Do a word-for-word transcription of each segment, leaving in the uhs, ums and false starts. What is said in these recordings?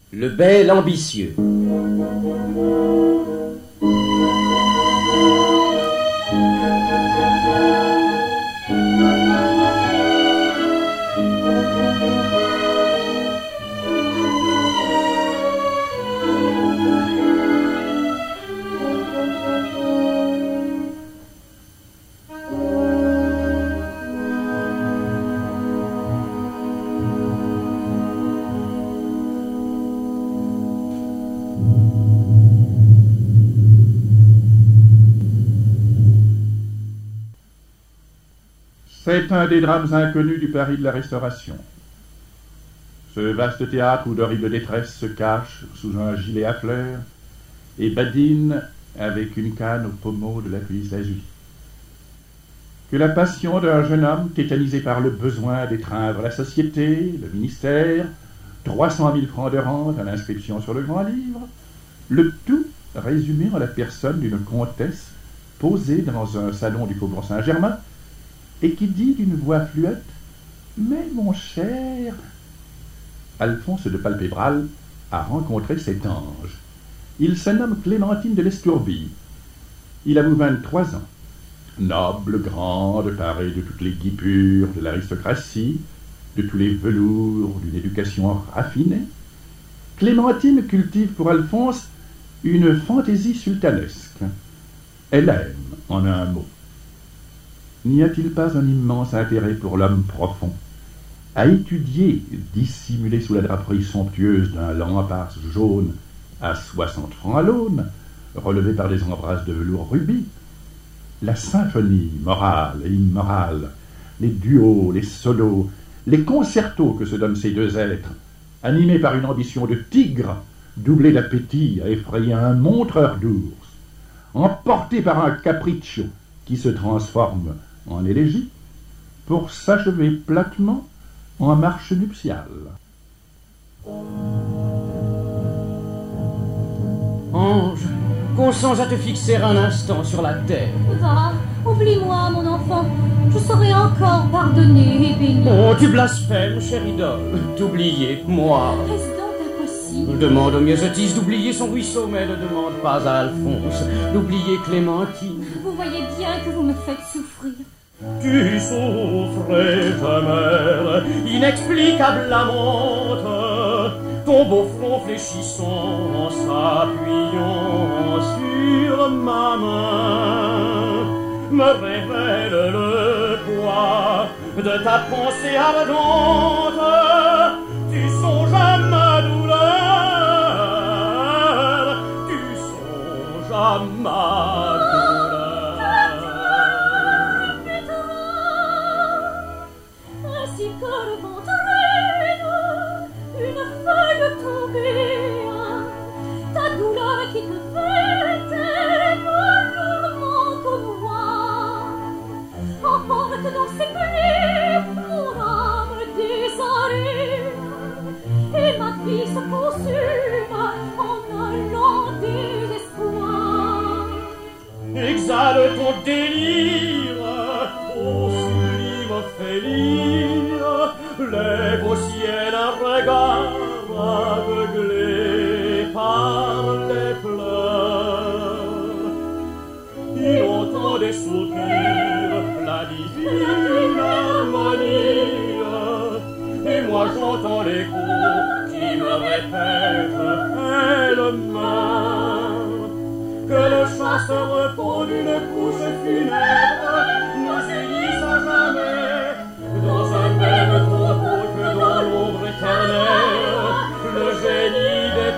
Le bel ambitieux. C'est un des drames inconnus du Paris de la Restauration. Ce vaste théâtre où d'horribles détresses se cachent sous un gilet à fleurs et badinent avec une canne au pommeau de la cuisse d'azur. Que la passion d'un jeune homme tétanisé par le besoin d'étreindre la société, le ministère, trois cent mille francs de rente à l'inscription sur le grand livre, le tout résumé en la personne d'une comtesse posée dans un salon du Faubourg Saint-Germain et qui dit d'une voix fluette « Mais mon cher !» Alphonse de Palpébral a rencontré cet ange. Il se nomme Clémentine de l'Estourbie. Il avoue vingt-trois ans. Noble, grande, parée de toutes les guipures de l'aristocratie, de tous les velours d'une éducation raffinée, Clémentine cultive pour Alphonse une fantaisie sultanesque. Elle aime, en un mot. N'y a-t-il pas un immense intérêt pour l'homme profond à étudier, dissimulé sous la draperie somptueuse d'un lampard jaune à soixante francs à l'aune, relevé par des embrasses de velours rubis, la symphonie morale et immorale, les duos, les solos, les concertos que se donnent ces deux êtres, animés par une ambition de tigre, doublée d'appétit à effrayer un montreur d'ours, emportés par un capriccio qui se transforme en élégie, pour s'achever platement en marche nuptiale. Ange, consens à te fixer un instant sur la terre. Va, oublie-moi, mon enfant. Je saurai encore pardonner et bénir. Oh, tu blasphèmes, chère idole. T'oublier, moi. Est-ce donc impossible? Demande au myosotis d'oublier son ruisseau, mais ne demande pas à Alphonse d'oublier Clémentine. Vous voyez bien que vous me faites souffrir. Tu souffrais, mère, inexplicable amante, ton beau front fléchissant en s'appuyant sur ma main me révèle le poids de ta pensée ardente. Tu songes à ma douleur, tu songes à ma douleur. Ta douleur qui te fait tellement comme moi emporte dans ses plis mon âme désolée et ma vie se consume en un lent désespoir. Exhale ton délire, ô sublime félire, lève au ciel un regard aveuglé par les pleurs. Il entend des soupirs, la divine harmonie, et moi j'entends l'écho qui me répète elle-même que le chaste repos d'une couche funèbre nous unisse à jamais dans un même troupeau que dans l'ombre éternelle le génie des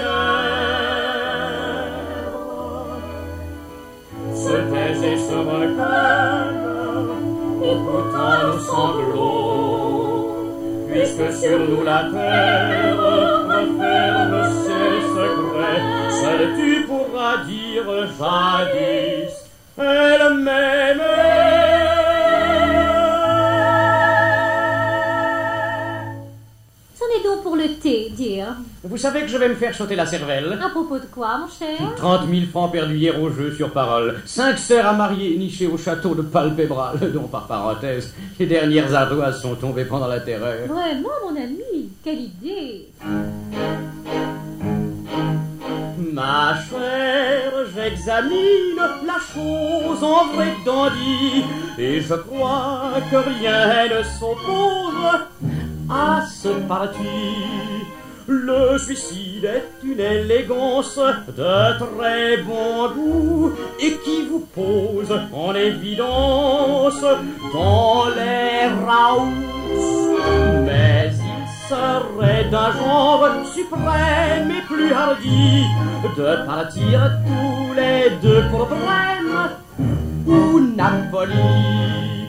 ténèbres se taise et se recueille, écoutant nos sanglots, puisque sur nous la terre referme ses secrets. Seul tu pourras dire jadis, elle m'aimait. Donc pour le thé, dear. Vous savez que je vais me faire sauter la cervelle. À propos de quoi, mon cher? Trente mille francs perdus hier au jeu sur parole. Cinq sœurs à marier nichées au château de Palpébral, dont par parenthèse, les dernières ardoises sont tombées pendant la terreur. Vraiment, mon ami, quelle idée! j'examine la chose en vrai dandy, et je crois que rien ne s'oppose à ce parti. Le suicide est une élégance de très bon goût et qui vous pose en évidence dans les raouts. Mais il serait d'un genre suprême et plus hardi de partir tous les deux pour Brême ou Napoli.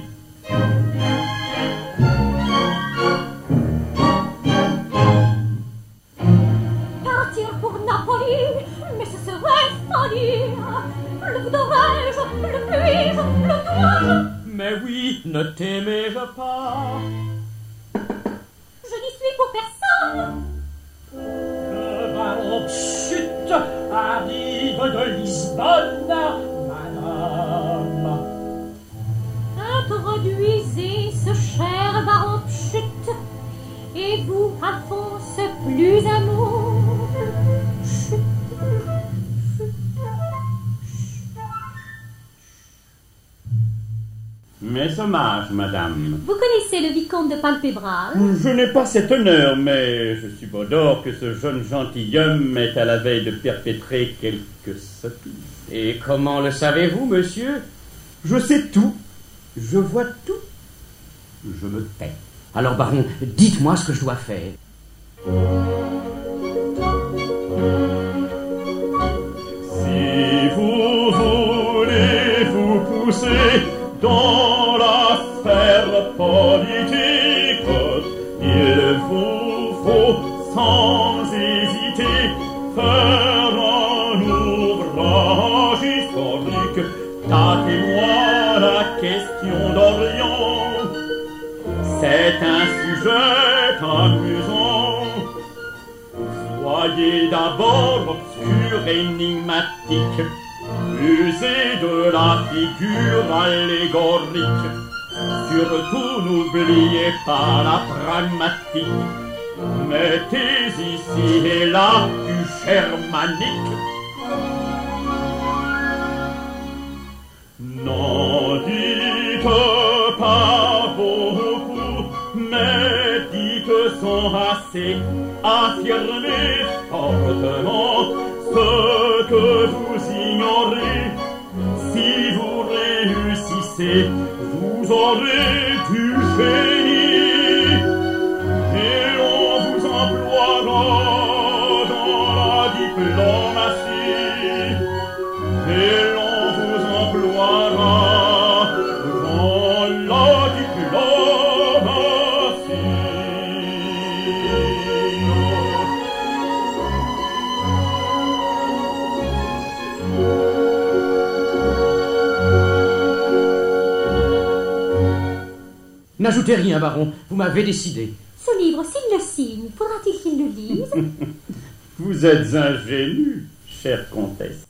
Mais ce serait folie. Le voudrais-je, le puis-je, le dois-je? Mais oui, ne t'aimais-je pas? Je n'y suis pour personne. Le baron Chut arrive de Lisbonne, madame. Introduisez ce cher baron Chut, et vous, Alphonse, plus amour. Mes hommages, madame. Vous connaissez le vicomte de Palpébras? Je n'ai pas cet honneur, mais je subodore que ce jeune gentilhomme est à la veille de perpétrer quelque sottise. Et comment le savez-vous, monsieur? Je sais tout. Je vois tout. Je me tais. Alors, baron, dites-moi ce que je dois faire. Si vous voulez vous pousser dans l'affaire politique, il vous faut sans hésiter faire un ouvrage historique. Tâtez-moi la question d'Orient. C'est un sujet amusant. Soyez d'abord obscur et énigmatique. Usez de la figure allégorique. Surtout n'oubliez pas la pragmatique. Mettez ici et là du germanique. N'en dites pas beaucoup, mais dites-en assez. Affirmez fortement ce que vous ignorez. Si vous réussissez, vous aurez du génie, et l'on vous emploiera dans la diplomatie, et l'on vous emploiera dans la diplomatie. N'ajoutez rien, baron, vous m'avez décidé. Ce livre, s'il le signe, faudra-t-il qu'il le lise? Vous êtes ingénue, chère comtesse.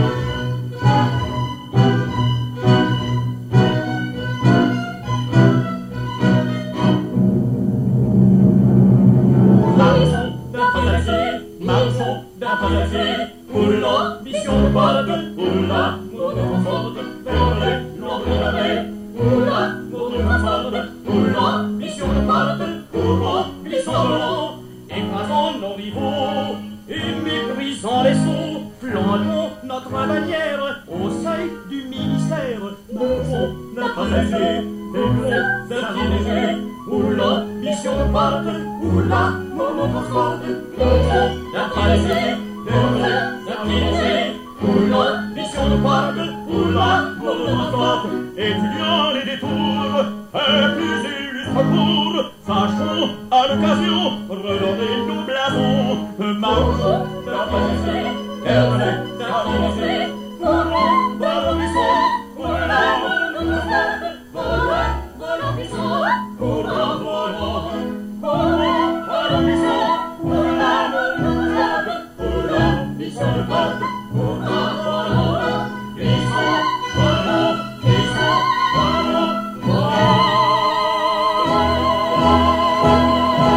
Marchons d'un passager, pour l'ambition de parle, pour l'amour de confort, vers l'ombre de la mer, pour l'amour de confort, pour l'ambition de parle, pour l'ambition de l'eau, écrasons nos rivaux, et méprisant les sots, plantons notre bannière au seuil du ministère. Marchons d'un passager, et d'un passager, pour l'ambition de parle, pour l'amour de confort, d'un passager, d'un passager, pour l'ambition de parle, pour l'amour de confort, Étudiant les détours, un plus illustre cours, sachons à l'occasion redorer nos blasons. Marchons d'un passager, d'un passager, pour l'ambition, pour l'amour de confort, pour l'ambition, pour l'amour, pour l'ambition, pour l'amour de confort, pour l'ambition de parle, pour l'amour, glissons, volons, glissons, volons, volons.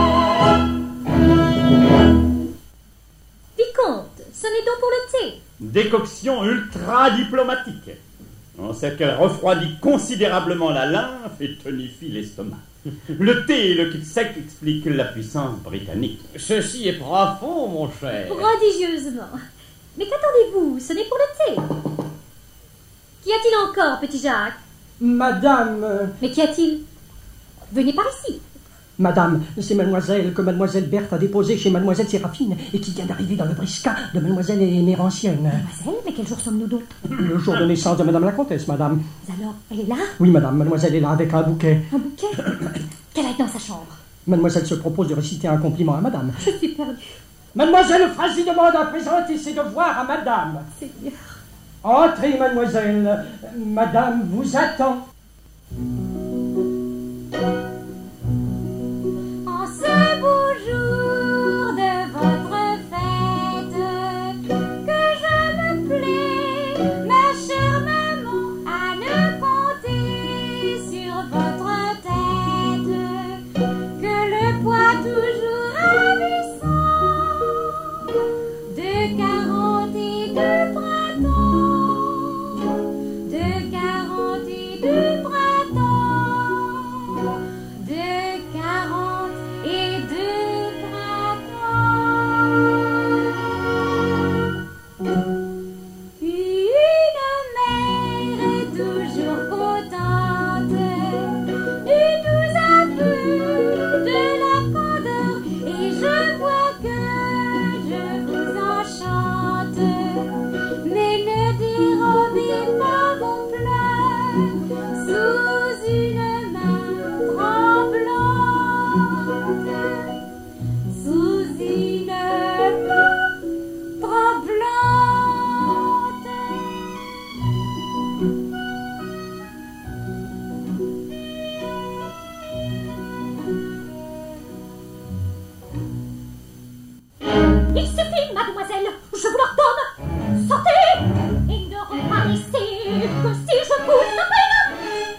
Vicomte, ce n'est donc pour le thé. décoction ultra diplomatique. On sait qu'elle refroidit considérablement la lymphe et tonifie l'estomac. Le thé et le kit sec expliquent la puissance britannique. Ceci est profond, mon cher. Prodigieusement. Mais qu'attendez-vous? Ce n'est pour le thé. Qu'y a-t-il encore, petit Jacques? Madame... Mais qu'y a-t-il? Venez par ici. Madame, c'est mademoiselle que mademoiselle Berthe a déposée chez mademoiselle Séraphine et qui vient d'arriver dans le briscat de mademoiselle Émérantienne. Mademoiselle, mais quel jour sommes-nous donc? Le jour de naissance de madame la comtesse, madame. Alors, elle est là? Oui, madame, mademoiselle est là avec un bouquet. Un bouquet? Qu'elle aille dans sa chambre. Mademoiselle se propose de réciter un compliment à madame. Je suis perdue. Mademoiselle Frazy demande à présenter ses devoirs à madame. Seigneur. Entrez, mademoiselle. Madame vous attend. En ce beau jour de votre fête, que je me plais, ma chère maman, à ne compter sur votre tête, que le poids toujours ravissant de quarante et deux printemps, de quarante et deux printemps, de quarante et deux printemps. Une mère est toujours contente du doux aveu de la candeur, et je vois que je vous enchante. Mais ne dérobez pas vos pleurs sous une main tremblante, sous une main tremblante. Il suffit, mademoiselle, je vous l'ordonne. Sortez et ne reparaissez que si je vous appelle.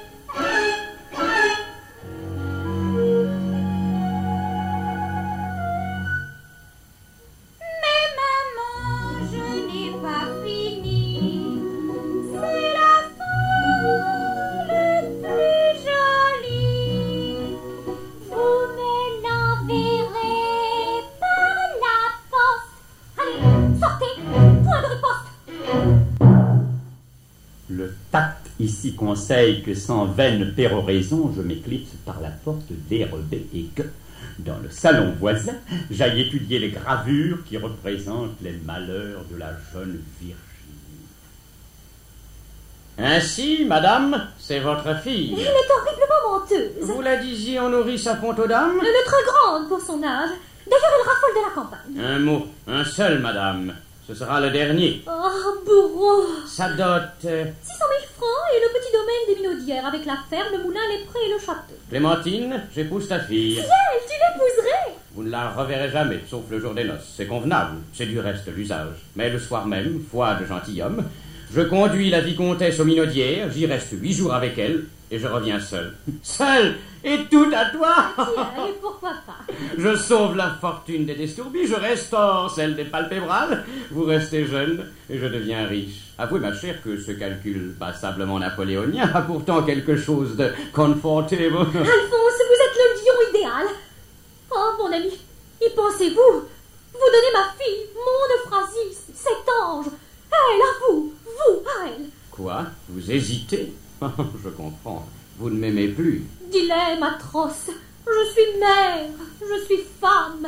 Mais maman, je n'ai pas fini. C'est la fin le plus joli. Vous me l'enverrez par la poste. Allez, sortez, point de riposte. Le tact ici conseille que sans vaine péroraison, je m'éclipse par la porte dérobée et que, dans le salon voisin, j'aille étudier les gravures qui représentent les malheurs de la jeune Virginie. Ainsi, madame, c'est votre fille. Elle est horriblement menteuse. Vous la disiez en nourrice à Pont-aux-Dames? Elle est très grande pour son âge. D'ailleurs, elle raffole de la campagne. Un mot, un seul, madame. Ce sera le dernier. Oh, bourreau. Sa dot... euh, six cent mille francs et le petit domaine des Minaudières avec la ferme, le moulin, les prés et le château. Clémentine, j'épouse ta fille. Tiens, tu l'épouserais. Vous ne la reverrez jamais, sauf le jour des noces. C'est convenable, c'est du reste l'usage. Mais le soir même, foi de gentilhomme, je conduis la vicomtesse aux Minaudières, j'y reste huit jours avec elle, et je reviens seul. Seul et tout à toi. Tiens, et pourquoi pas? Je sauve la fortune des Destourbis, je restaure celle des Palpébrales, vous restez jeune, et je deviens riche. Avouez, ma chère, que ce calcul passablement napoléonien a pourtant quelque chose de confortable. Alphonse, vous êtes le lion idéal. Oh, mon ami, y pensez-vous? Vous donnez ma fille, mon Euphrasie, cet ange. Elle à vous, vous à elle. Quoi? Vous hésitez? Je comprends. Vous ne m'aimez plus. Dilemme atroce. Je suis mère, je suis femme.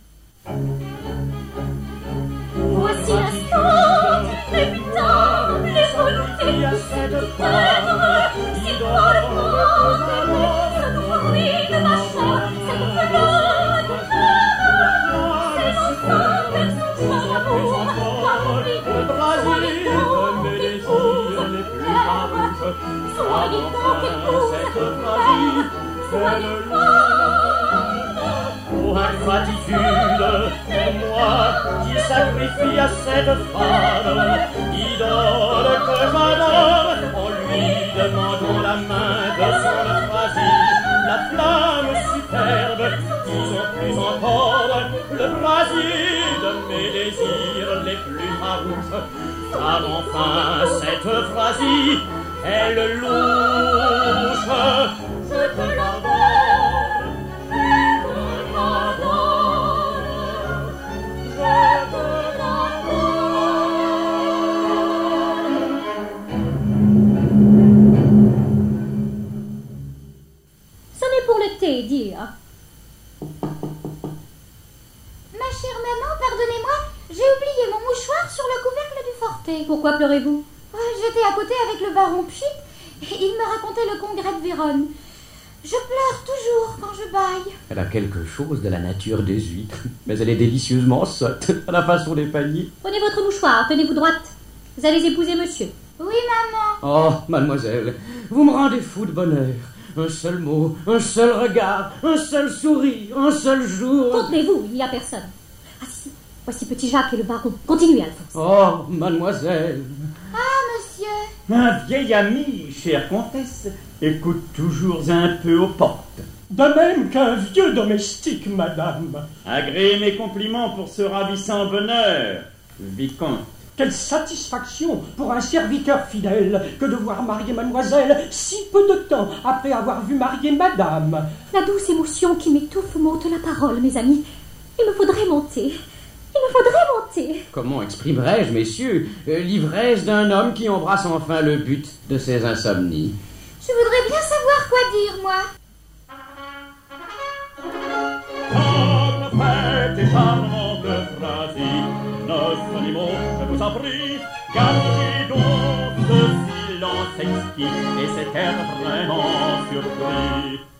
Voici l'instant, évitant les volontés de cette terre. Si dans le monde, ça nous ruine, ma chère, cette fleur de cœur. C'est l'ensemble, son joie d'amour, parmi soyez donc épouse, mère. Soyez donc épouse, mère. Soyez femme. Pour ingratitude, pour moi qui sacrifie à cette femme, idole que j'adore, en lui demandant la main de son Euphrasie, la flamme superbe, disons plus encore, le brasier de mes désirs, les plus farouches, car enfin cette phrase, elle louche. Je te l'adore, je te l'adore, je te l'adore. Ça n'est pour le thé, dire. Ma chère maman, pardonnez-moi, j'ai oublié mon mouchoir sur le couvercle du forté. Pourquoi pleurez-vous? Oh, j'étais à côté avec le baron Pchit et il me racontait le congrès de Vérone. Je pleure toujours quand je bâille. Elle a quelque chose de la nature des huîtres, mais elle est délicieusement sotte, à la façon des paniers. Prenez votre mouchoir, tenez-vous droite. Vous allez épouser monsieur. Oui, maman. Oh, mademoiselle, vous me rendez fou de bonheur. Un seul mot, un seul regard, un seul sourire, un seul jour. Contenez-vous, il n'y a personne. Ah si, si, voici petit Jacques et le baron. Continuez, Alphonse. Oh, mademoiselle. Ah, monsieur. Un vieil ami, chère comtesse, écoute toujours un peu aux portes. De même qu'un vieux domestique, madame. Agréez mes compliments pour ce ravissant bonheur, vicomte. Quelle satisfaction pour un serviteur fidèle que de voir marier mademoiselle si peu de temps après avoir vu marier madame. La douce émotion qui m'étouffe m'ôte la parole, mes amis. Il me faudrait monter. Il me faudrait monter. Comment exprimerais-je, messieurs, euh, l'ivresse d'un homme qui embrasse enfin le but de ses insomnies? Je voudrais bien savoir quoi dire, moi. Table faite et charmante phrase, nos animaux, je vous en prie, gardez donc ce silence exquis et cet air vraiment surpris.